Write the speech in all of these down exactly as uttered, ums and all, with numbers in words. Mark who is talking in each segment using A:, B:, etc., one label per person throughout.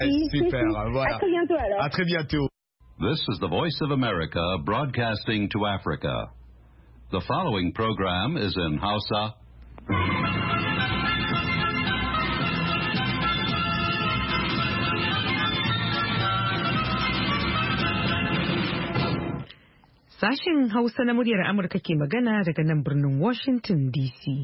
A: Super, voilà.
B: À très bientôt alors.
A: À très bientôt.
C: This is the Voice of America broadcasting to Africa. The following program is in Hausa.
D: Sashen Hausa na muryar Amurka ke magana daga nan birnin Washington D C.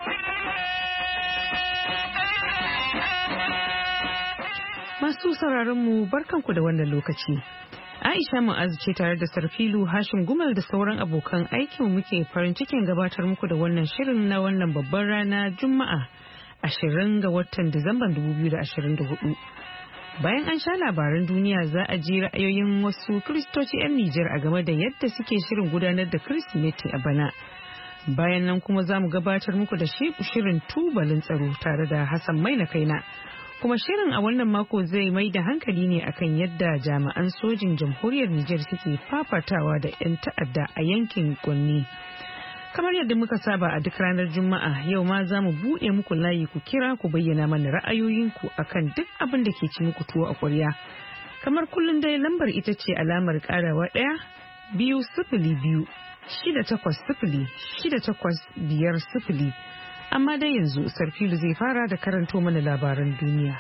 D: Masu sauraronmu barkanku da wannan lokaci. Aisha Mu'azu ce tare da Sarfilu Hashim Gumal da sauran abokan aikin muke farin cikin gabatar muku da wannan shirin na wannan babban rana Juma'a ashirin ga watan Disamban dubu biyu da ashirin da hudu. Bayan an sha labaran duniya za a ji ra'ayoyin wasu Kiristoci 'yan Nijar a game da yadda suke shirin gudanar da Kirsimeti a bana. Bayan nan kuma za mu gabatar muku da shirin tubalin tsaro tare da Hassan Maina Kaina. Kuma shirin a wannan mako zai mai da hankali ne akan yadda jami'an sojin jamhuriyar Nijar suke fafatawa da 'yan ta'adda a yankin Gwanni. Kamar yadda muka saba a duk ranar Juma'a yau ma za mu buɗe muku layi ku kira ku bayyana mana ra'ayoyinku akan duk abin da ke ci muku tuwo a ƙwarya. Kamar kullum dai lambar ita ce alamar ƙarawa ɗaya biyu sifili biyu shida takwas sifili shida takwas biyar sifili. Amma dai yanzu Sarfilu zai fara da karanto mana labaran duniya.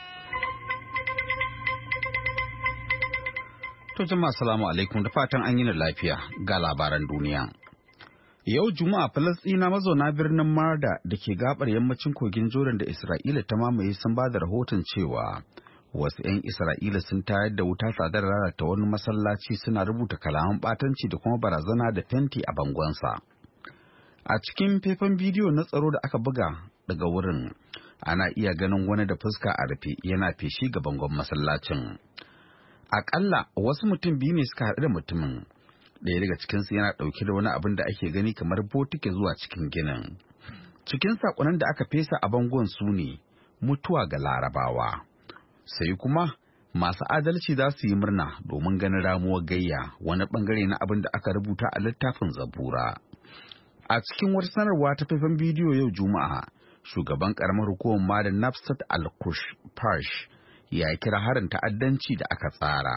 E: To jama'a salamu alaikum da fatan an yi na lafiya ga labaran duniya. Yau Juma'a Falasɗina mazauna birnin Marda da ke gabar yammacin kogin Jordan da Isra'ila ta mamaye sun ba da rahoton cewa wasu 'yan Isra'ila sun tayar da wuta tsadar lalata wani masallaci suna rubuta kalaman ɓatanci da kuma barazana da fenti a bangonsa. A cikin faifan bidiyo na tsaro da aka buga daga wurin ana iya ganin wani da fuska a rufe yana feshi ga bangon masallacin. Aƙalla wasu mutum biyu ne suka haɗu da mutumin. Ɗaya daga cikinsu yana ɗauke da wani abin da ake gani kamar botike zuwa cikin ginin. Cikin saƙonan da aka fesa a bangon su ne mutuwa ga Larabawa. Sai kuma masu adalci za su yi murna domin ganin ramuwar gayya wani ɓangare na abin da aka rubuta a littafin Zabura. A cikin wata sanarwa ta faifan bidiyo yau Juma'a, shugaban ƙaramar hukumar Madan Nafsat Al-Kush Parsh ya kira harin ta'addanci da aka tsara.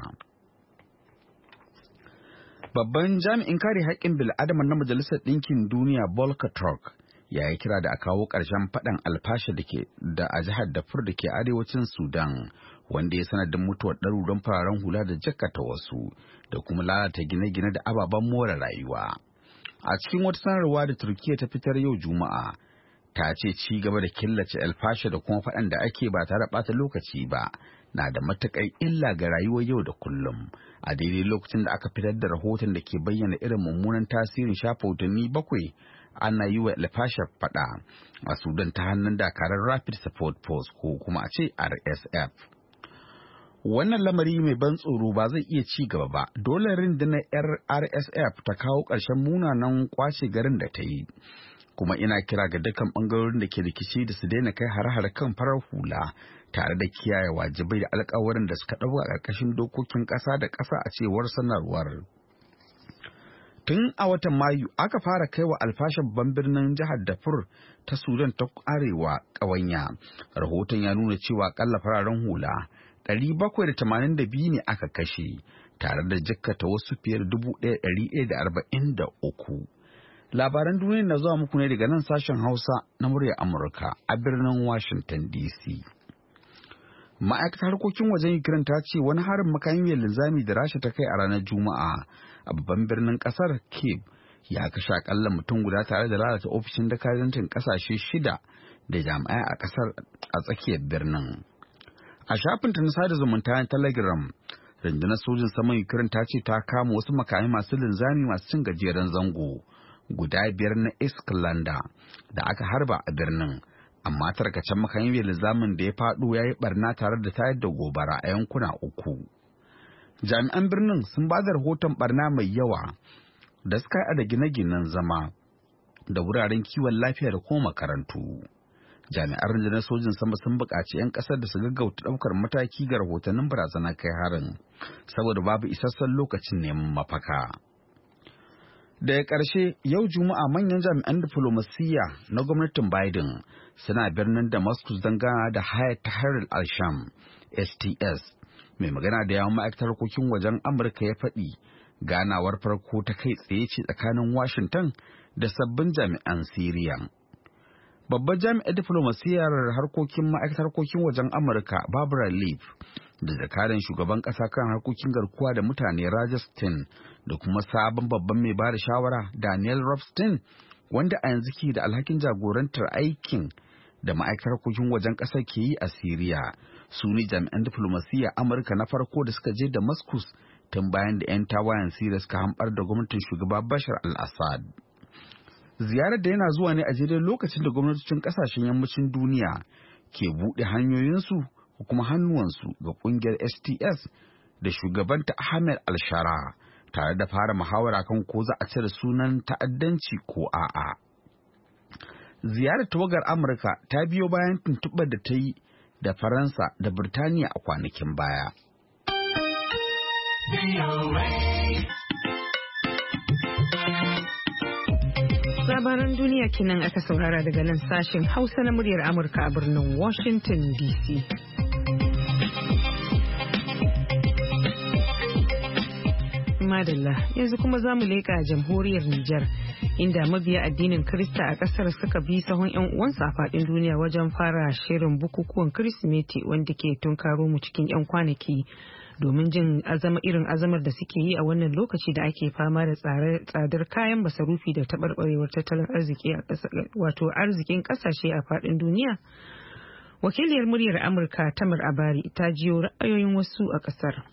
E: Babban jami'in kare haƙƙin bil'adama na Majalisar Ɗinkin Duniya Volker Turk ya yi kira da a kawo ƙarshen faɗan alfasha da ke da a jihar Darfur da ke arewacin Sudan, wanda ya sanadin mutuwar ɗaruran fararen hula da jakkata wasu da kuma lalata gine-gine da ababen more rayuwa. A cikin wata sanarwa da Turkiyya ta fitar yau Juma'a, ta ce ci gaba da killace alfasha da kuma faɗan da ake ba tare da ɓata lokaci ba na da matuƙar illa ga rayuwar yau da kullum, a daidai lokacin da aka fitar da rahoton da ke bayyana irin mummunan tasirin shafa watanni bakwai ana yi wa alfashar faɗa a Sudan ta hannun dakarar Rapid Support Force ko kuma a ce R S F. Wannan lamari mai ban tsoro ba zai iya ci gaba ba, dole rundunar R S F ta kawo ƙarshen munanan kwace garin da ta yi. Kuma ina kira ga dukkan ɓangarorin da ke rikici da su daina kai hare-hare kan farar hula tare da kiyaye wajibai da alƙawarin da suka ɗauka a ƙarƙashin dokokin ƙasa da ƙasa a cewar sanarwar. Tun a watan Mayu aka fara kai wa alfashin babban birnin jihar Darfur ta Sudan ta Arewa ƙawanya. Rahoton ya nuna cewa ƙalla fararen hula ɗari bakwai da tamanin da biyu ne aka kashe tare da jikkata wasu fiye da dubu ɗaya ɗari ɗaya da arba'in da uku. Labaran duniya na zuwa muku ne daga nan sashen Hausa na muryar Amurka a birnin Washington D C. Ma'aikatar harkokin wajen Ukraine ta ce wani harin makamin mai linzami da Rasha ta kai a ranar Juma'a a babban birnin kasar Kyiv ya kashe akalla mutum guda tare da lalata ofishin dakarancin kasashe shida da jami'ai a kasar a tsakiyar birnin. A shafinta na sada zumunta na Telegram, rundunar sojin saman Ukraine ta ce ta kama wasu makamai masu linzami masu cin gajeren zango guda biyar na Isklanda da aka harba a birnin, amma tarkacen makamin mai linzamin da ya faɗo ya yi barna tare da tayar da gobara a yankuna uku. Jami'an birnin sun ba da rahoton barna mai yawa da suka haɗa da gine-ginen zama da wuraren kiwon lafiya da kuma makarantu. Jami'an rundunar sojin sama sun buƙaci 'yan ƙasar da su gaggauta ɗaukar mataki ga rahotannin barazana kai harin saboda babu isassun lokacin neman mafaka. Daga ƙarshe yau Juma'a manyan jami'an diflomasiyya na gwamnatin Biden suna birnin Damascus don gana da Hayat Tahrir al-Sham S T S. Mai magana da yawan ma'aikatar harkokin wajen Amurka ya faɗi ganawar farko ta kai tsaye ce tsakanin Washington da sabbin jami'an Siriya. Babbar jami'ar diflomasiyyar harkokin ma'aikatar harkokin wajen Amurka Barbara Leaf da jakadan shugaban ƙasa kan harkokin garkuwa da mutane Roger Stone da kuma sabon babban mai bada shawara Daniel Rothstein wanda a yanzu ke da alhakin jagorantar aikin da ma'aikatar harkokin wajen ƙasar ke yi a Siriya su ne jami'an diflomasiyyar Amurka na farko da suka je Damascus tun bayan da 'yan tawayen Siriya suka hamɓar da gwamnatin shugaba Bashar al-Assad. Ziyarar da yana zuwa ne a daidai lokacin da gwamnatocin kasashen yammacin duniya ke buɗe hanyoyinsu ko kuma hannuwansu ga ƙungiyar S T S da shugabanta Ahmed al-Shara tare da fara muhawara kan ko za a cire sunan ta'addanci ko a'a. Ziyarar tawagar Amurka ta biyo bayan tuntuɓar da ta yi da Faransa da Birtaniya a kwanakin baya.
D: Labaran duniya kenan aka saurara daga nan sashen Hausa na muryar Amurka a birnin Washington D C. Madalla, yanzu kuma za mu leƙa jamhuriyar Nijar, inda mabiya addinin Kirista a ƙasar suka bi sahun 'yan uwansu a faɗin duniya wajen fara shirin bukukuwan Kirsimeti wanda ke tunkaro mu cikin 'yan kwanaki. Domin jin azama irin azamar da suke yi a wannan lokaci da ake fama da tsadar kayan masarufi da taɓarɓarewar tattalin arziki a wato arzikin ƙasashe a faɗin duniya. Wakiliyar muryar Amurka Tamar Abari ta jiyo ra'ayoyin wasu a ƙasar.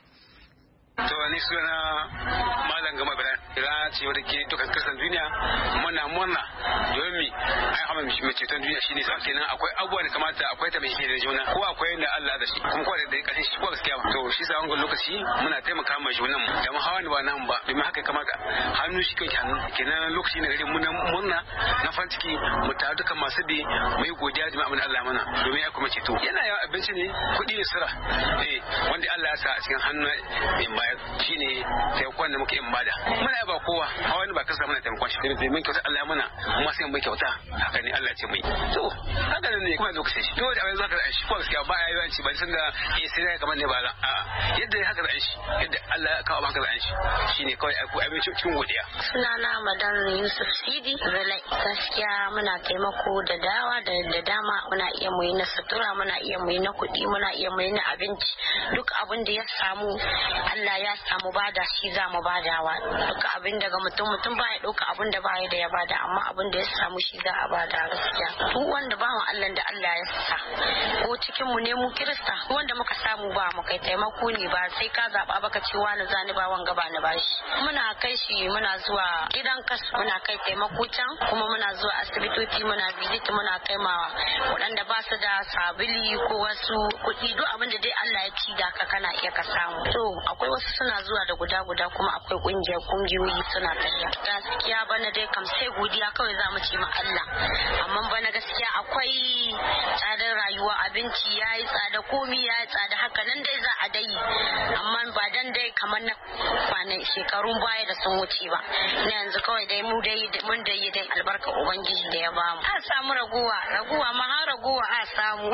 A: To ni suna Malam Gama Biran, ira ce wadda ke dukkan kasan duniya muna murna domin ai haɓar mai ceton duniya shi ne kenan akwai abubuwa da kamata akwai ta mai da juna ko akwai da Allah da shi kuma kowa da ƙarfin shi ko gaskiya ba. To shi sa wangan lokaci muna taimaka ma junan mu da mu hawa ba nan ba domin haka kamata hannu shi kai hannu kenan lokaci ne gare mu na murna na farin ciki mu tare dukkan masu bi mu yi godiya da abin Allah mana domin ya kuma ceto. Yana yawan abinci ne kuɗi ne sura eh wanda Allah ya sa a cikin hannu in bayar shine taimakon da muke in bada. Muna ba kowa hawa ne ba kasa muna taimakon shi da mun kyauta Allah mana amma sai mun kyauta haka ne Allah ce mai. To haka ne kuma lokaci shi to da abin zaka da shi ko gaskiya ba ya yawanci ba san da eh sai dai kamar ne ba a yadda haka da shi yadda Allah ya kawo haka da shi shine kawai ai abin cikin godiya.
B: Sunana Madan Yusuf Sidi Zalai, gaskiya muna taimako da dawa da da dama muna iya mu yi na sutura muna iya mu yi na kuɗi muna iya mu yi na abinci duk abin da ya samu Allah ya samu bada shi za mu badawa duk abin daga mutum mutum ba ya ɗauka abin da ba ya da ya bada amma abin da ya samu shi za a bada gaskiya duk wanda ba mu Allah da Allah ya sa ko cikin mu ne mu Kirista wanda muka samu ba mu kai taimako ne ba sai ka zaba baka ce wani zani ba wanga ba ni bashi muna kai shi muna zuwa gidan kasu muna kai taimako can kuma muna zuwa asibitoci muna visit muna kai ma waɗanda ba su da sabili ko wasu kuɗi duk abin da dai Allah ya ci da ka kana iya ka samu. To akwai wasu suna zuwa da guda guda kuma akwai kungiyar kungiyoyi suna tafiya. Gaskiya bana dai kam sai godiya kawai za mu ce ma Allah. Amma bana gaskiya akwai tsadar rayuwa abinci yayi tsada komi yayi tsada haka nan dai za a dai amma ba dan dai kamar na kwanan shekarun baya da sun wuce ba. Na yanzu kawai dai mu dai mun dai dai albarka ubangiji da ya bamu. A samu raguwa raguwa ma har raguwa a samu.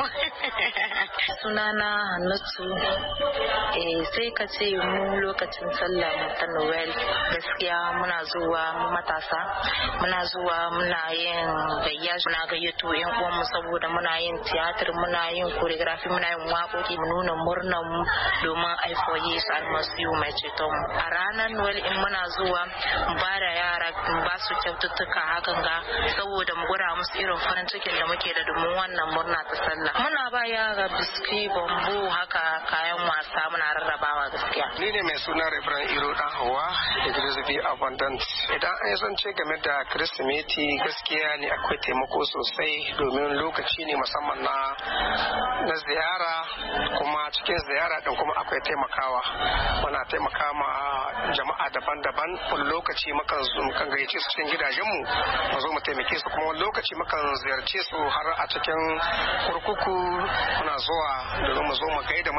F: Sunana Hannatu eh sai ka ce mu lokacin sallah ta Noel gaskiya muna zuwa mu matasa muna zuwa muna yin gayya muna gayyato yan uwan mu saboda muna yin theater muna yin choreography muna yin waƙoƙi mu nuna murnar mu domin aifo Yesu almasihu mai ceton mu. A ranar Noel in muna zuwa mu ba da yara mu ba su kyaututtuka hakan ga saboda mu gura musu irin farin cikin da muke da domin wannan murna ta sallah. Muna ba yara biski bambu haka kayan wasa muna rarrabawa gaskiya.
G: Ni ne mai suna Reverend Iro Dan Hawa Iglesia Abundant. Idan an zance game da Kirsimeti gaskiya ne akwai taimako sosai domin lokaci ne musamman na na ziyara kuma cikin ziyara din kuma akwai taimakawa. Muna taimaka ma jama'a daban-daban wani lokaci mukan zo mukan gayyace su cikin gidajenmu mu zo mu taimake su kuma wani lokaci mukan ziyarce su har a cikin kurkuku muna zuwa domin mu zo mu gaida mutane kuma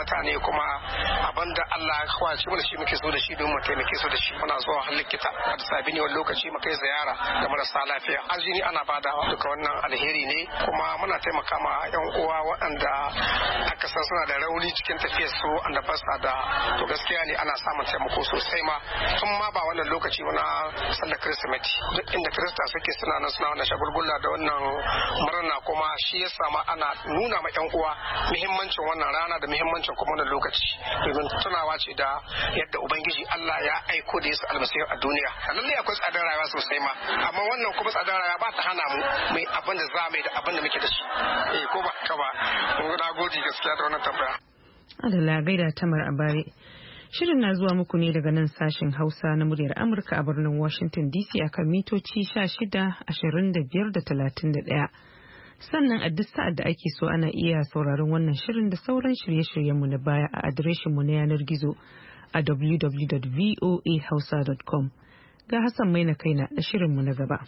G: kuma abinda Allah ya kwace mana shi muke so da shi don mu taimake su da shi. Muna zuwa har likita da sabi ne wani lokaci mu kai ziyara ga marasa lafiya. Azini ana badawa duka wannan alheri ne kuma muna taimaka ma yan uwa waɗanda aka san suna da rauni cikin tafiyar su wanda ba sa da to gaskiya ne ana samun taimako sosai ma tun ma ba wannan lokaci muna sallar Kirsimeti duk inda Kirista suke suna nan suna wannan shagulgula da wannan murna kuma shi yasa ma ana nuna ma yan uwa muhimmancin wannan rana da muhimmancin kuma wannan lokaci domin tunawa ce da yadda ubangiji Allah ya aiko da Yesu almasihu a duniya. Lallai akwai tsadar rayuwa sosai ma amma wannan kuma tsadar rayuwa ba ta hana mu mai abin da za mu yi da abin da muke da shi. Eh ko ba ka ba. Mun ga gode gaskiya da wannan tambaya.
D: Allah gaida Tamar Abare. Shirin na zuwa muku ne daga nan sashen Hausa na muryar Amurka a birnin Washington D C akan mitoci sha shida, ashirin da biyar da talatin da ɗaya. Sannan a duk sa'ad da ake so ana iya sauraron wannan shirin da sauran shirye-shiryenmu na baya a adireshinmu na yanar gizo a w w w dot voa hausa dot com. Ga Hassan Maina kaina da shirinmu na gaba.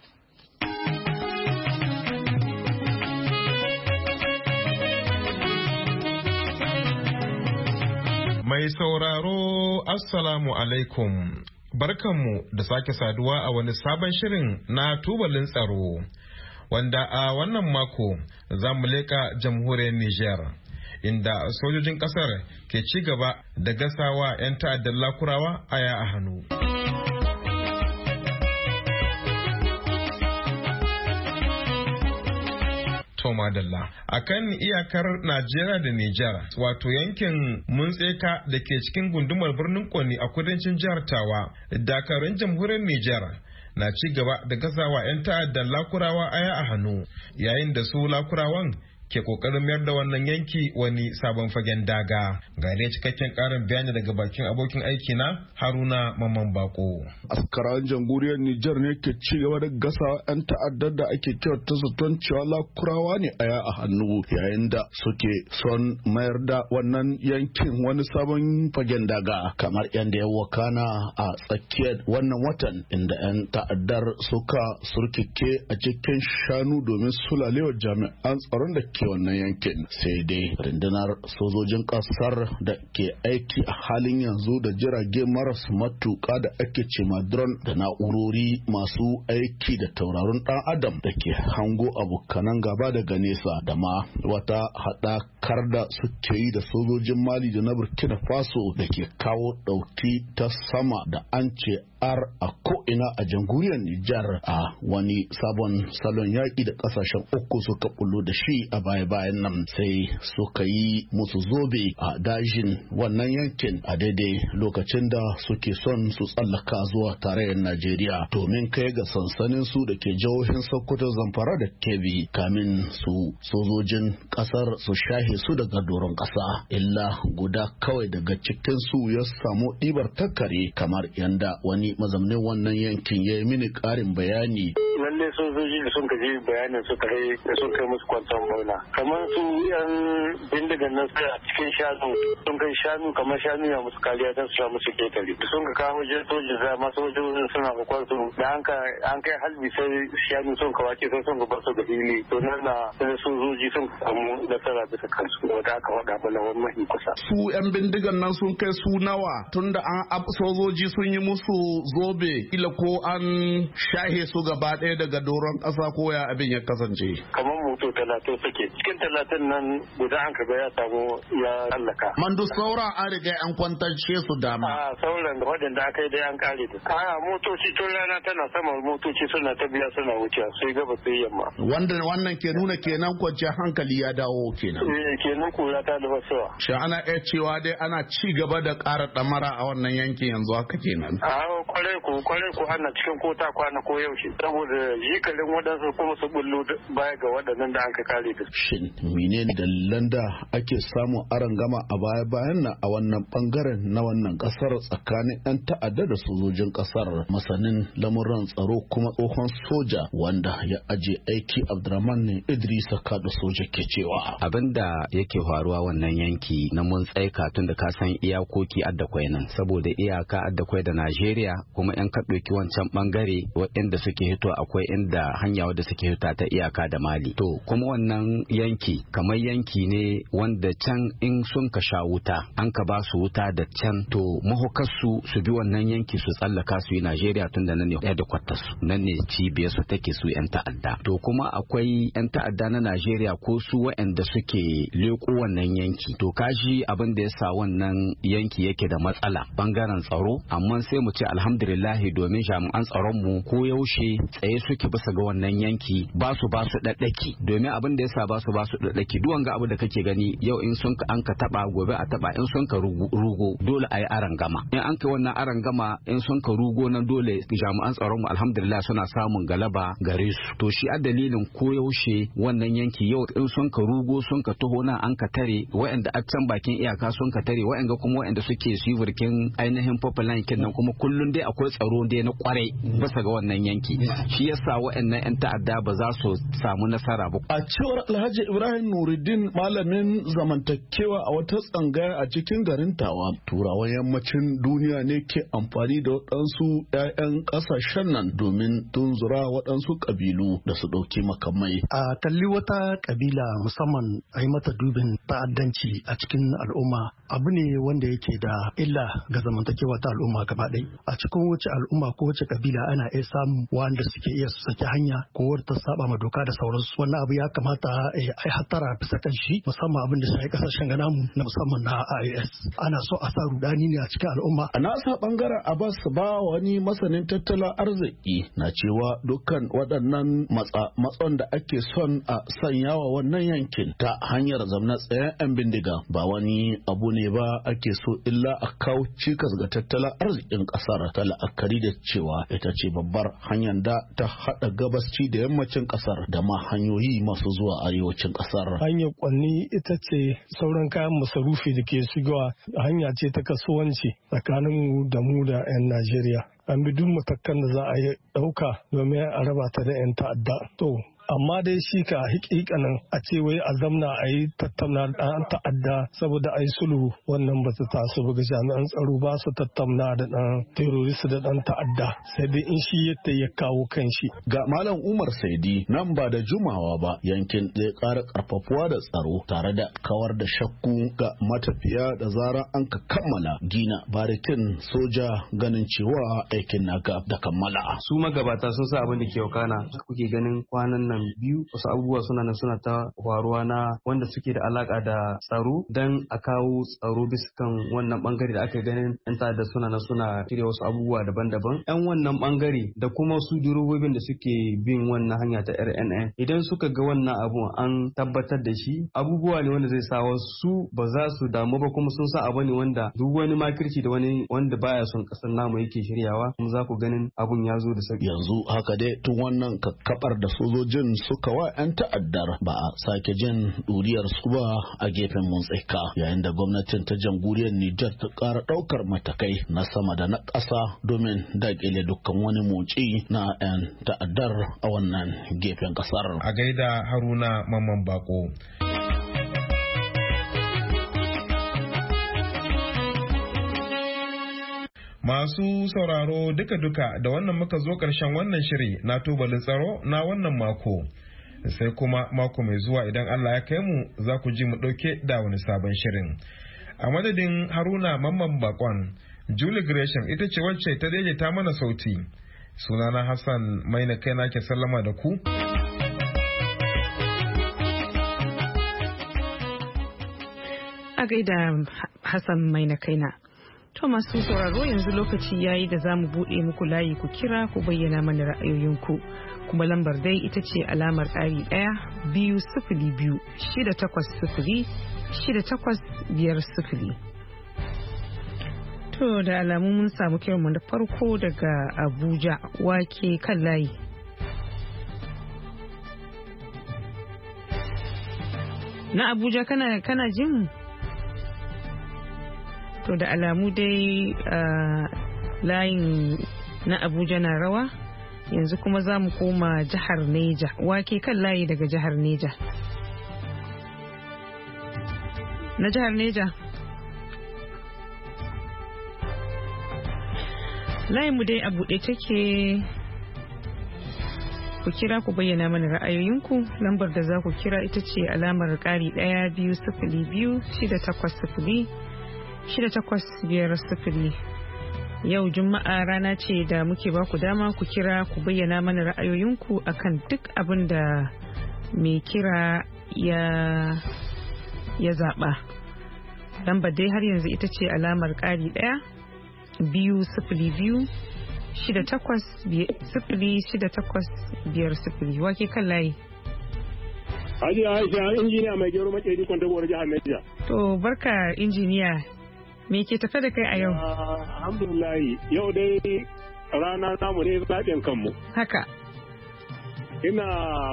H: Mai sauraro Assalamu alaikum, barkanmu da sake saduwa a wani sabon shirin na tubalin tsaro, wanda a wannan mako za mu leƙa jamhuriyar Nijar, inda sojojin ƙasar ke ci gaba da gasawa 'yan ta'addar Lakurawa aya a hannu. Toma Dalla. A kan iyakar Najeriya da Nijar, wato yankin Muntseka da ke cikin gundumar birnin Kwani a kudancin jihar Tawa, dakarun jamhuriyar Nijar na ci gaba da gasawa 'yan ta'addan Lakurawa aya a hannu, yayin da su Lakurawan ke kokarin mayar da wannan yanki wani sabon fagen daga. Ga dai cikakken karin bayani daga bakin abokin aiki na Haruna Mamman Bako.
I: Askaran jamhuriyar Nijar ne ke ci gaba da gasa 'yan ta'addar da ake kyauta zaton cewa Lakurawa ne aya a hannu, yayin da suke son mayar da wannan yankin wani sabon fagen daga, kamar yadda ya wakana a tsakiyar wannan watan, inda 'yan ta'addar suka surkike a cikin shanu domin sulalewa jami'an tsaron da ke wannan yankin. Sai dai rundunar sojojin kasar da ke aiki a halin yanzu da jirage maras matuka da ake ce drone da na'urori masu aiki da tauraron dan adam da ke hango abokanan gaba daga nesa, da ma wata haɗakar da suke yi da sojojin Mali da na Burkina Faso da ke kawo ɗauki ta sama da an ce ar a ko'ina a jamhuriyar Nijar a wani sabon salon yaƙi da ƙasashen uku suka bullo da shi a baya-bayan nan, sai suka yi musu zobe a dajin wannan yankin a daidai lokacin da suke son su tsallaka zuwa tarayyar Najeriya domin kai ga sansanin su da ke jihohin Sokoto, Zamfara da Kebbi, kamin su sojojin ƙasar su shahe su daga doron ƙasa. Illa guda kawai daga cikin su ya samu ɗibar takare, kamar yanda wani mazaunin wannan yankin ya yi mini ƙarin bayani.
J: Lalle sojoji da sun kaji bayanin suka kai da sun kai musu kwanton bauna. Kamar su yan bindigan nan sai a cikin shanu sun kai shanu kamar shanu ya musu kariya don su sha musu ketare. Sun ka kawo wajen sojin za ma sojojin suna bukwan su da an kai halbi sai shanu sun ka wace sai sun ka bar su da fili. To nan na sai sojoji sun samu nasara bisa kansu wanda aka faɗa bala wani mahi kusa.
I: Su yan bindigan nan sun kai su nawa tunda an sojoji sun yi musu zobe kila ko an shahe su gaba ɗaya daga doron ƙasa ko ya abin ya kasance.
J: Kamar moto talatin suke cikin talatin nan guda an kaga ya samu ya tsallaka.
I: Mandu sauran an riga an kwantance su dama.
J: A sauran da waɗanda aka yi dai an kare da. A motoci tun rana tana sama motoci suna ta biya suna wuce sai gaba sai yamma.
I: Wanda wannan ke nuna kenan kwanciyar hankali ya dawo kenan.
J: Eh kenan kura ta da wasawa.
I: Shi ana iya cewa dai ana ci gaba da ƙara ɗamara a wannan yankin yanzu haka kenan.
J: A kwarai ko kwarai ko ana cikin kota kwana ko yaushe saboda jikalin waɗansu kuma su bullo baya ga waɗannan da an ka kare da.
I: Shin menene dalilan da ake samun arangama a baya bayan nan a wannan bangaren na wannan kasar tsakanin 'yan ta'adda da sojojin kasar? Masanin lamuran tsaro kuma tsohon soja wanda ya aje aiki Abdurrahman ne Idrisa Kado soja ke cewa
K: abin da yake faruwa wannan yanki na mun tsaika tun da ka san iyakoki addakwai nan, saboda iyaka addakwai da Najeriya, kuma 'yan ka ɗauki wancan bangare waɗanda suke hito akwai inda hanya wadda suke hita ta iyaka da Mali. To to kuma wannan yanki kamar yanki ne wanda can in sun ka sha wuta an ka ba su wuta da can to mahukarsu su bi wannan yanki su tsallaka su yi Najeriya tun da nan ne da kwatarsu nan ne cibiyar su take su yan ta'adda to kuma akwai yan ta'adda na Najeriya ko su waɗanda suke leko wannan yanki to kashi abin da yasa wannan yanki yake da matsala bangaren tsaro amma sai mu ce alhamdulillah domin jami'an tsaron mu ko yaushe tsaye suke bisa ga wannan yanki ba su ba su daddaki domin abin da yasa ba su ba su daddaki duk wanga abu da kake gani yau in sun ka an ka taba gobe a taba in sun ka rugo dole ayi aran gama in an kai wannan aran gama in sun ka rugo nan dole jami'an tsaron mu alhamdulillah suna samun galaba gare su to shi a dalilin ko yaushe wannan yanki yau in sun ka rugo sun ka taho nan an ka tare waɗanda a can bakin iyaka sun ka tare waɗanda kuma waɗanda suke sivurkin ainihin pipeline kin nan kuma kullun dai akwai tsaro dai na kwarai bisa ga wannan yanki shi yasa waɗannan yan ta'adda ba za su samu nasara ba
I: a cewar Alhaji Ibrahim Nuruddin malamin zamantakewa a wata tsangaya a cikin garin Tawa turawan yammacin duniya ne ke amfani da waɗansu 'ya'yan ƙasashen nan domin tunzura waɗansu ƙabilu da su ɗauki makamai
L: a kalli wata ƙabila musamman a yi mata dubin ta'addanci a cikin al'umma abu ne wanda yake da illa ga zamantakewa ta al'umma gaba ɗaya a cikin wace al'umma ko wace ƙabila ana iya samun wanda suke iya su saki hanya ko wadda ta saba ma doka da sauransu wannan abu ya kamata a yi hattara bisa kan shi musamman abin da shi kasashen gana mu na musamman na I A S ana so a sa rudani ne a cikin al'umma
I: a nasa bangaren Abbas ba wani masanin tattalin arziki na cewa dukkan waɗannan matsa matson da ake son a sanyawa wannan yankin ta hanyar zamna tsayen yan bindiga ba wani abu ne ba ake so illa a kawo cikas ga tattalin arzikin kasar ta la'akari da cewa ita ce babbar hanyar da ta hada gabasci da yammacin kasar da ma hanyoyi masu zuwa arewacin kasar
M: hanyar kwanni ita ce sauran kayan masarufi da ke shigowa hanya ce ta kasuwanci tsakanin mu da mu da 'yan Najeriya an bi duk matakan da za a yi ɗauka domin a raba ta da 'yan ta'adda to amma dai shi ka hikikanin a ce wai a zamna a yi tattauna ɗan ta'adda saboda a yi sulhu wannan ba su taso ba ga jami'an tsaro ba su tattauna da ɗan terrorist da ɗan ta'adda sai dai in shi yadda ya kawo kan shi.
I: Ga Malam Umar Saidi nan ba da jumawa ba yankin zai ƙara ƙarfafuwa da tsaro tare da kawar da shakku ga matafiya da zarar an ka kammala gina barikin soja ganin cewa aikin naka da kammala.
N: Su magabata sun sa abin da ke wakana kuke ganin kwanan nan biyu wasu abubuwa suna nan suna ta faruwa na wanda suke da alaka da tsaro dan a kawo tsaro bisa kan wannan bangare da aka ganin yan ta'adda suna nan suna shirya wasu abubuwa daban-daban yan wannan bangare da kuma su durobobin da suke bin wannan hanya ta R N N idan suka ga wannan abu an tabbatar da shi abubuwa ne wanda zai sa wasu ba za su damu ba kuma sun sa abu ne wanda duk wani makirci da wani wanda baya son kasar namu yake shiryawa kuma za ku ganin abun ya zo da sauki
I: yanzu haka dai tun wannan kakkabar da sojojin suka wa 'yan ta'addar ba a sake jin ɗuriyar su ba a gefen muntsika yayin da gwamnatin ta jamhuriyar Nijar ta ƙara ɗaukar matakai na sama da na ƙasa domin daƙile dukkan wani motsi na 'yan ta'addar a wannan gefen ƙasar.
H: A gaida Haruna Mamman Bako. Masu sauraro duka-duka da wannan muka zo ƙarshen wannan shiri na tubalin tsaro na wannan mako. Sai kuma mako mai zuwa idan Allah ya kai mu za ku ji mu ɗauke da wani sabon shirin. A madadin Haruna Mamman Bakon, Julie Gresham ita ce wacce ta daidaita mana sauti. Sunana Hassan Maina kaina ke sallama da ku.
D: A gaida Hassan Maina kaina. To masu sauraro yanzu lokaci yayi da za mu buɗe muku layi ku kira ku bayyana mana ra'ayoyinku. Kuma lambar dai ita ce alamar ƙari ɗaya biyu sifili biyu shida takwas sifili shida takwas biyar sifili. To da alamu mun samu kiranmu da farko daga Abuja wake kan layi. Na Abuja kana kana jin? To da alamu dai layin na Abuja na rawa yanzu kuma za mu koma jihar Neja. Wake kan layi daga jihar Neja. Na jihar Neja. Layin mu dai a buɗe take ku kira ku bayyana mana ra'ayoyinku. Lambar da za ku kira ita ce alamar ƙari ɗaya biyu sifili biyu shida takwas sifili shida takwas biyar sifili. Yau Juma'a rana ce da muke ba ku dama ku kira ku bayyana mana ra'ayoyinku akan duk abin da mai kira ya ya zaɓa. Lambar dai har yanzu ita ce alamar ƙari ɗaya biyu sifili biyu shida takwas sifili shida takwas biyar sifili. Wake kan layi.
O: Hajiya Aisha injiniya mai gero makeri Kwantagora jihar Niger.
D: To barka injiniya. Me ke tafe da kai a yau?
O: Alhamdulillah yau dai rana namu ne zaɓen kanmu.
D: Haka.
O: Ina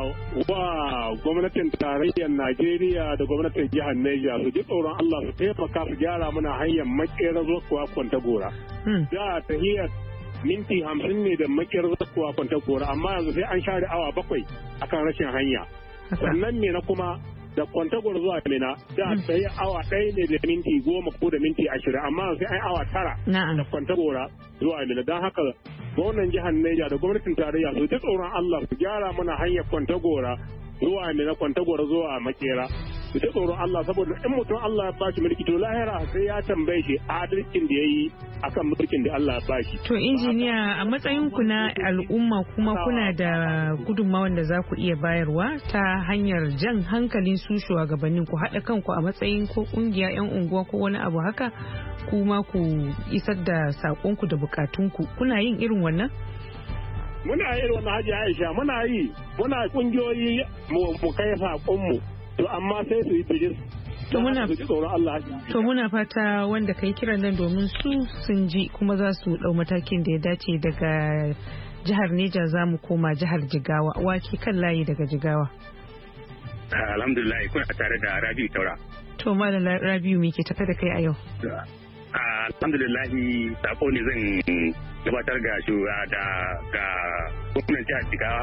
O: wa gwamnatin tarayyar Najeriya da gwamnatin jihar Niger su ji tsoron Allah su taimaka su gyara mana hanyar makera zuwa Kwantagora. Da tahiyar minti hamsin ne da makiyar zakuwa Kwantagora amma yanzu sai an share awa bakwai akan rashin hanya. Sannan ne na kuma da Kwantagora zuwa Mina da sai awa ɗaya ne da minti goma ko da minti ashirin amma sai an awa tara da Kwantagora zuwa Mina. Don haka gwamnan jihar Niger da gwamnatin tarayya su ji tsoron Allah su gyara mana hanyar Kwantagora zuwa Mina, Kwantagora zuwa makera. Su ji tsoron Allah saboda in mutum Allah ya bashi mulki to lahira sai ya tambaye shi adalcin da ya yi akan mulkin da Allah ya bashi.
D: To injiniya a matsayin ku na al'umma kuma kuna da gudunmawar da za ku iya bayarwa ta hanyar jan hankalin su shugabannin ku haɗa kanku a matsayin ko kungiya yan unguwa ko wani abu haka kuma ku isar da sakonku da bukatunku. Kuna yin irin wannan?
O: Muna irin wannan Hajiya Aisha muna yi muna kungiyoyi mu kai sakonmu to amma sai su yi bijis.
D: To muna to muna fata wanda kai kiran nan domin su sun ji kuma za su dau matakin da ya dace. Daga jihar Neja za mu koma jihar Jigawa. Wake kan layi daga Jigawa.
P: Alhamdulillah kuna tare da Rabiu Taura.
D: To malam Rabiu me ke tafe da kai a yau?
P: Alhamdulillah sako ne zan gabatar ga shugaba da ga gwamnatin jihar Jigawa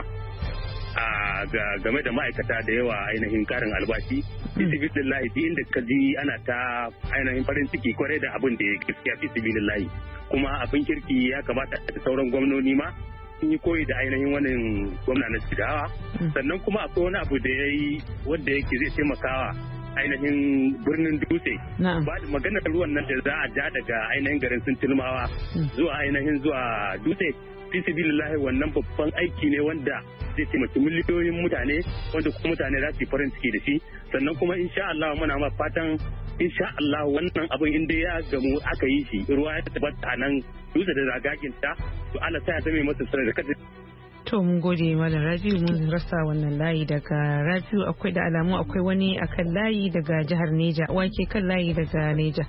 P: game da ma'aikata da yawa ainihin karin albashi. Bismillah inda ka ji ana ta ainihin farin ciki kwarai da abin da ya gaskiya bismillah kuma abin kirki ya kamata da sauran gwamnoni ma sun yi koyi da ainihin wannan gwamna na Jigawa. Sannan kuma akwai wani abu da ya yi wanda yake zai taimakawa ainihin birnin Dutse. Ba da maganar ruwan nan da za a ja daga ainihin garin Sintilmawa zuwa ainihin zuwa Dutse. Fisibilillahi wannan babban aiki ne wanda zai taimaki miliyoyin mutane wanda kuma mutane za su yi farin ciki da shi. Sannan kuma insha Allah muna ma fatan insha Allah wannan abin inda ya gamu aka yi shi ruwa ya tabbata nan Dutse da zagagin ta to Allah sai ya zame masa sanar da kada.
D: To mun gode malam Rabiu mun rasa wannan layi daga Rabiu. Akwai da alamu akwai wani akan layi daga jihar Neja. Wake kan layi daga Neja.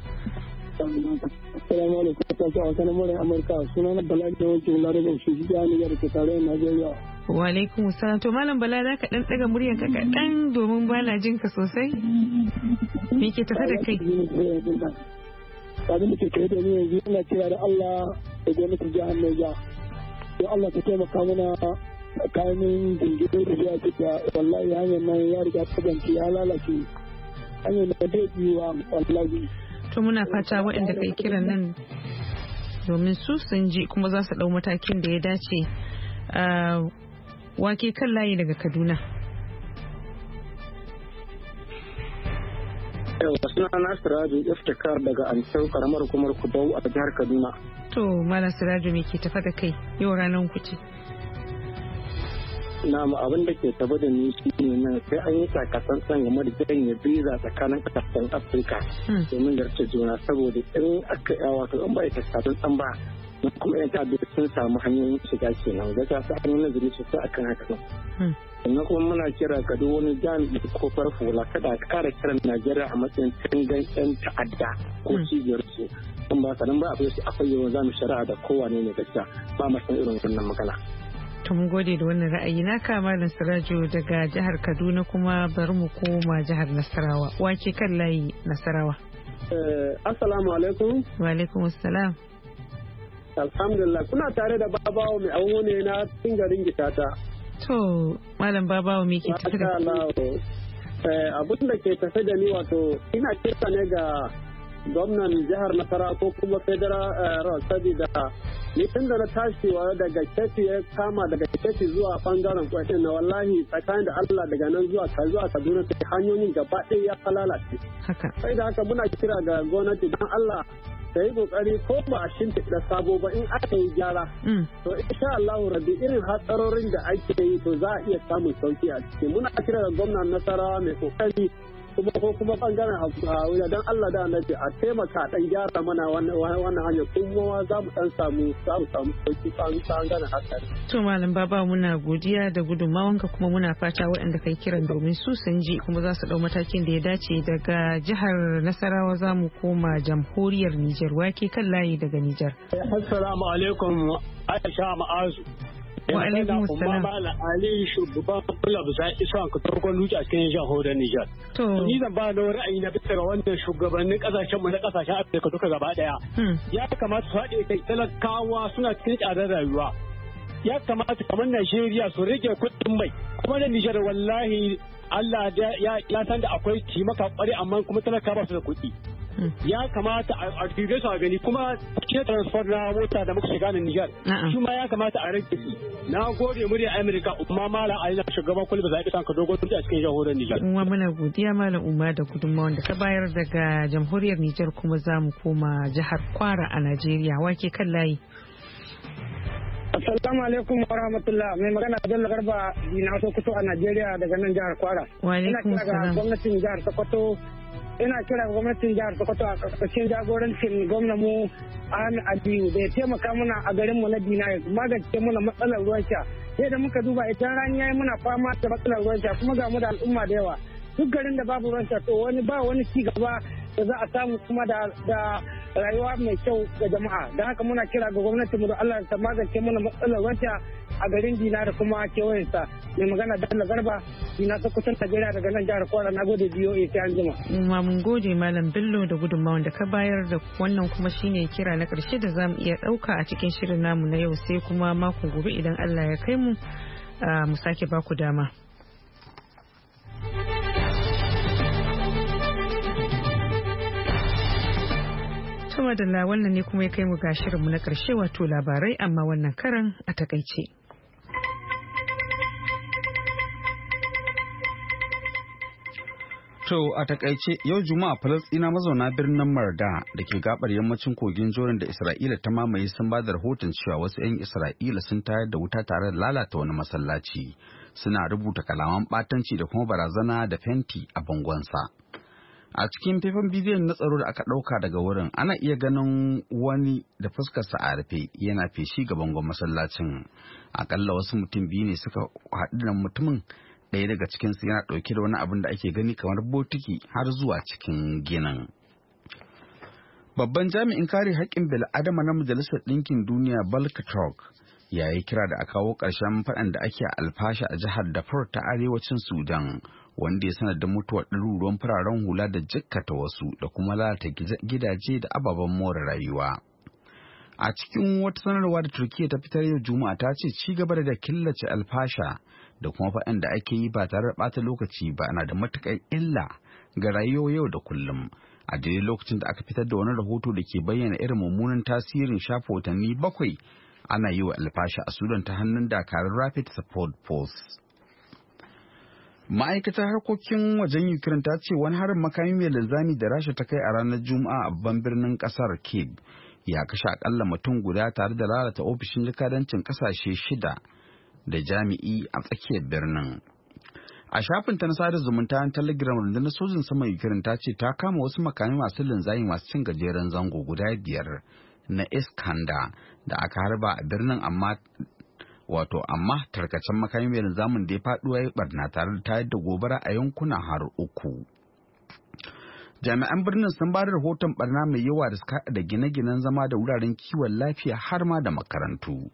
Q: Assalamu alaikum ta a kanan mura Amurka suna na Bala da wancan Larabar shi jami'ar da ke tare da Najeriya.
D: Wa alaikum salam. To malam Bala za ka dan daga muryar ka kaɗan domin ba na jin ka sosai. Me ke tafe da kai?
Q: Abin da ke kai da ni yanzu ina kira da Allah da gwamnatin jihar Niger. Don Allah ta taimaka mana tsakanin gingirai da ya fita wallahi hanyar nan ya riga ta ganci ya lalace. Hanyar da zai biyuwa wallahi.
D: To muna fata waɗanda kai kiran nan domin su sun ji kuma za su ɗau matakin da ya dace. Wake kan layi daga Kaduna.
Q: Yawa suna na Siraju Iftikar daga Ansau karamar hukumar Kubau a jihar Kaduna.
D: To Malam Siraju me ke tafa da kai yau ranar ku ce?
Q: Na abin da ke taba da ni shi ne nan sai an yi takatsantsan game da janye biza tsakanin kasashen Afirka domin yarce juna saboda in aka yi wato in ba ita takatsantsan ba kuma yan ta'adda sun samu hanyoyin shiga kenan gaskiya sai an yi nazari sosai akan haka. Sannan kuma muna kira ga duk wani jami'i ko farfula kada a kara kiran Najeriya a matsayin tangan yan ta'adda ko cibiyar su. In ba sanan ba akwai yawan zamu shari'a da kowane ne gaskiya ba mu san irin wannan magana.
D: To mun gode da wannan ra'ayi na kama da Sirajo daga jihar Kaduna kuma bari mu koma jihar Nasarawa. Wake kan layi Nasarawa.
Q: Assalamu alaikum.
D: Wa alaikum assalam.
Q: Alhamdulillah kuna tare da babawo mai awo ne na cikin garin Gitata.
D: To malam babawo me ke tafi da
Q: abin da ke tafi da ni wato ina kira ne ga gwamnan jihar Nasara ko kuma federal sabida ni tun da na tashi wa daga Kefi ya kama daga Kefi zuwa bangaren kwashin na wallahi tsakanin da Allah daga nan zuwa ka zuwa Kaduna sai hanyoyin gaba ɗaya ya falalace.
D: Haka.
Q: Sai da haka muna kira ga gwamnati don Allah ta yi kokari ko ba a shimfiɗa sabo ba in aka yi gyara. To insha Allah rabbi irin hatsarorin da ake yi to za a iya samun sauki a ciki. Muna kira ga gwamnan Nasarawa mai kokari kuma ko kuma bangaren Hausa don Allah da Annabi a taimaka dan gyara mana wannan hanya kuma za mu dan samu za mu samu sauki an gane haka.
D: To malam baba muna godiya da gudunmawanka kuma muna fata waɗanda kai kiran domin su sun ji kuma za su dau matakin da ya dace. Daga jihar Nasarawa za mu koma jamhuriyar Nijar. Wake kan layi daga Nijar.
R: Assalamu alaikum Aisha Ma'azu.
D: Wa alaikum assalam.
R: Malam Ali shugaban kula bisa isa ka farkon luci a cikin jamhuriyar Nijar.
D: To
R: ni zan ba da ra'ayi na bisa ga wannan shugabannin kasashen mu na kasashen Afirka duka gaba daya. Ya kamata su haɗe kai talakawa suna cikin tsadar rayuwa. Ya kamata kamar Najeriya su rage kuɗin mai kuma na Nijar wallahi Allah ya san da akwai cimaka kware amma kuma talaka ba su da kuɗi. Ya kamata a dube su a gani kuma ke transport na mota da muka shiga na Nijar shi ma ya kamata a rage su. Na gode murya Amerika umma malam Ali na shugaban kulba zaɓi sanka dogon a cikin jamhuriyar Nijar.
D: Umma muna godiya malam umma da gudunmawar da ka bayar daga jamhuriyar Nijar kuma za mu koma jihar Kwara a Najeriya. Wake kan layi.
Q: Assalamu alaikum wa rahmatullah. Mai magana Bello Garba Dina Sokoto a Najeriya daga nan jihar Kwara.
D: Wa alaikum
Q: salam. Ina kira ga gwamnatin jihar Sokoto ina kira ga gwamnatin jihar Sokoto a ƙarƙashin jagorancin gwamnan mu Ahmed Aliyu da ya taimaka mana a garin mu na Dina ya magance mana matsalar ruwan sha. Sai da muka duba idan rani yayi muna fama da matsalar ruwan sha kuma ga mu da al'umma da yawa. Duk garin da babu ruwan sha to wani ba wani ci gaba da za a samu kuma da da rayuwa mai kyau ga jama'a. Don haka muna kira ga gwamnati mu da Allah ta magance mana matsalar ruwan sha a garin Dina da kuma kewayensa. Mai magana da Allah Garba Dina Sokoton Najeriya daga nan jihar Kwara. Na gode B O A sai an jima.
D: Ma mun gode Malam Bello da gudunmawar da ka bayar da wannan kuma shine kira na karshe da zamu iya dauka a cikin shirin namu na yau sai kuma makon gobe idan Allah ya kai mu mu sake baku dama. Tuma da wannan ne kuma ya kai mu ga shirinmu na karshe wato labarai amma wannan karan a takaice.
E: To a takaice yau Juma'a Falasɗina mazauna birnin Marda da ke gabar yammacin kogin Jordan da Isra'ila ta mamaye sun ba da rahoton cewa wasu 'yan Isra'ila sun tayar da wuta tare da lalata wani masallaci. Suna rubuta kalaman ɓatanci da kuma barazana da fenti a bangonsa. A cikin faifan bidiyon na tsaro da aka ɗauka daga wurin ana iya ganin wani da fuskarsa a rufe yana feshi ga bangon masallacin. Akalla wasu mutum biyu ne suka haɗu da mutumin. Ɗaya daga cikinsu yana ɗauke da wani abin da ake gani kamar botiki har zuwa cikin ginin. Babban jami'in kare haƙƙin bil'adama na Majalisar Ɗinkin Duniya Volker Turk ya yi kira da a kawo ƙarshen faɗan da ake alfasha a jihar Darfur ta arewacin Sudan, wanda ya sanar da mutuwar ɗaruruwan fararen hula da jikkata wasu da kuma lalata gidaje da ababen more rayuwa. A cikin wata sanarwa da Turkiyya ta fitar yau Juma'a ta ce ci gaba da killace alfasha da kuma faɗin da ake yi ba tare da ɓata lokaci ba na da matuƙar illa ga rayuwar yau da kullum. A daidai lokacin da aka fitar da wani rahoto da ke bayyana irin mummunan tasirin shafa watanni bakwai ana yi wa alfasha a Sudan ta hannun dakarun Rapid Support Force. Ma'aikatar harkokin wajen Ukraine ta ce wani harin makami mai linzami da Rasha ta kai a ranar Juma'a a babban birnin ƙasar Kyiv ya kashe akalla mutum guda tare da lalata ofishin jakadancin ƙasashe shida da jami'i a tsakiyar birnin. A shafinta na sada zumunta na Telegram rundunar sojin sama Ukraine ta ce ta kama wasu makami masu linzami masu cin gajeren zango guda biyar na Iskanda da aka harba a birnin amma wato amma tarkacen makami mai linzamin da ya faɗo ya yi barna tare da tayar da gobara a yankuna har uku. Jami'an birnin sun ba da rahoton barna mai yawa da suka da gine-ginen zama da wuraren kiwon lafiya har ma da makarantu.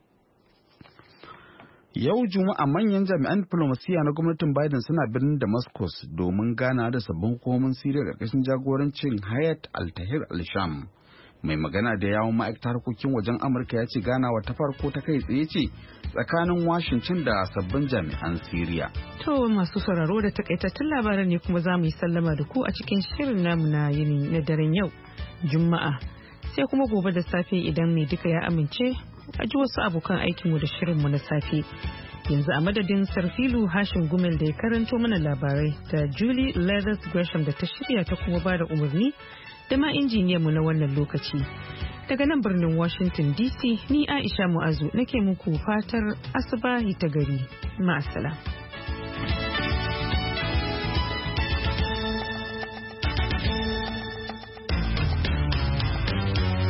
E: Yau Juma'a manyan jami'an diplomasiya na gwamnatin Biden suna birnin Damascus domin gana da sabbin hukumomin Siriya ƙarƙashin jagorancin Hayat al-Tahrir al-Sham Mai magana da yawon ma'aikatar harkokin wajen Amurka ya ce ganawa ta farko ta kai tsaye ce tsakanin Washington da sabbin jami'an Siriya.
D: To masu sauraro da takaitattun labaran ne kuma za mu yi sallama da ku a cikin shirin namu na yini na daren yau Juma'a. Sai kuma gobe da safe idan mai duka ya amince a ji wasu abokan aikinmu da shirinmu na safe. Yanzu a madadin Sarfilu Hashim Gumel da ya karanto mana labarai da Julie Leathers Gresham da ta shirya ta kuma ba da umarni da ma injiniyanmu na wannan lokaci. Daga nan birnin Washington D C ni Aisha Mu'azu nake muku fatar asubahi ta gari. Ma'asala.